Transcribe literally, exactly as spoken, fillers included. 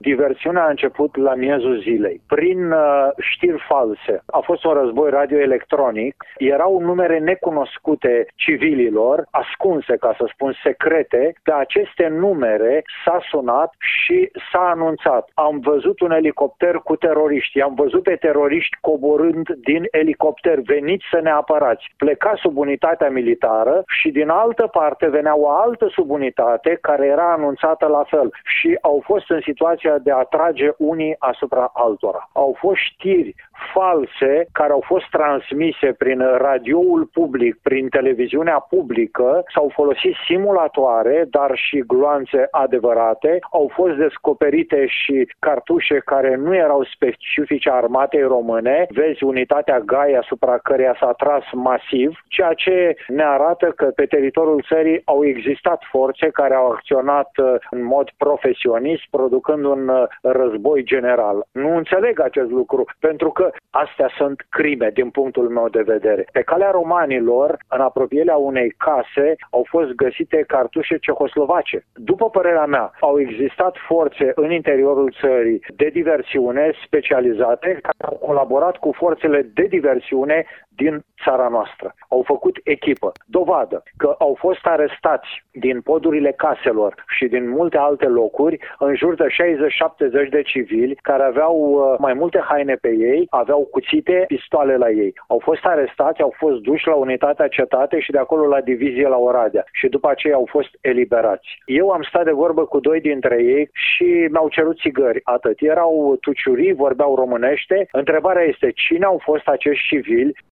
Diversiunea a început la miezul zilei, prin uh, știri false. A fost un război radioelectronic, erau numere necunoscute civililor, ascunse, ca să spun, secrete. Pe aceste numere s-a sunat și s-a anunțat: am văzut un elicopter cu teroriști, am văzut pe teroriști coborând din elicopter, veniți să ne apărați. Pleca subunitatea militară și din altă parte venea o altă subunitate care era anunțată la fel și au fost în situația de a trage unii asupra altora. Au fost știri false care au fost transmise prin radioul public, prin televiziunea publică, s-au folosit simulatoare, dar și gloanțe adevărate, au fost descoperite și cartușe care nu erau specifice armatei române, vezi unitatea Gai asupra căreia s-a tras masiv, ceea ce ne arată că pe teritoriul țării au existat forțe care au acționat în mod profesionist, producând un război general. Nu înțeleg acest lucru, pentru că astea sunt crime din punctul meu de vedere. Pe calea romanilor, în apropierea unei case, au fost găsite cartușe cehoslovace. După părerea mea, au existat forțe în interiorul țării de diversiune specializate care au colaborat cu forțele de diversiune din țara noastră. Au făcut echipă. Dovadă că au fost arestați din podurile caselor și din multe alte locuri în jur de șaizeci șaptezeci de civili care aveau mai multe haine pe ei, aveau cuțite, pistoale la ei. Au fost arestați, au fost duși la unitatea cetate și de acolo la divizie la Oradea și după aceea au fost eliberați. Eu am stat de vorbă cu doi dintre ei și mi-au cerut țigări. Atât. Erau tuciurii, vorbeau românește. Întrebarea este: cine au fost acești civili